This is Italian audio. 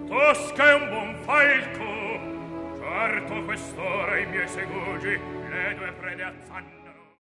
Tosca è un buon falco. Certo quest'ora i miei segugi le due prede azzanno.